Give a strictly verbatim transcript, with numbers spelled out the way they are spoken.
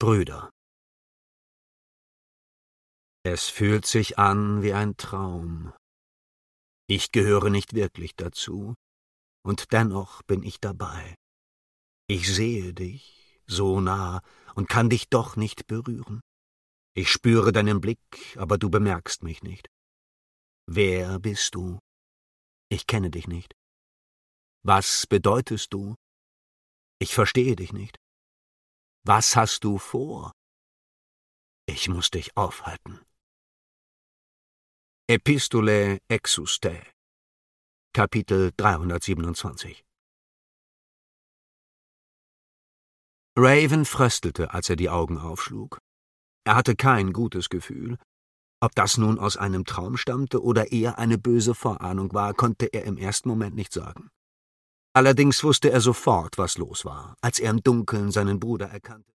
Brüder. Es fühlt sich an wie ein Traum. Ich gehöre nicht wirklich dazu, und dennoch bin ich dabei. Ich sehe dich so nah und kann dich doch nicht berühren. Ich spüre deinen Blick, aber du bemerkst mich nicht. Wer bist du? Ich kenne dich nicht. Was bedeutest du? Ich verstehe dich nicht. Was hast du vor? Ich muss dich aufhalten. Epistulae Exustae, Kapitel dreihundertsiebenundzwanzig. Raven fröstelte, als er die Augen aufschlug. Er hatte kein gutes Gefühl. Ob das nun aus einem Traum stammte oder eher eine böse Vorahnung war, konnte er im ersten Moment nicht sagen. Allerdings wusste er sofort, was los war, als er im Dunkeln seinen Bruder erkannte.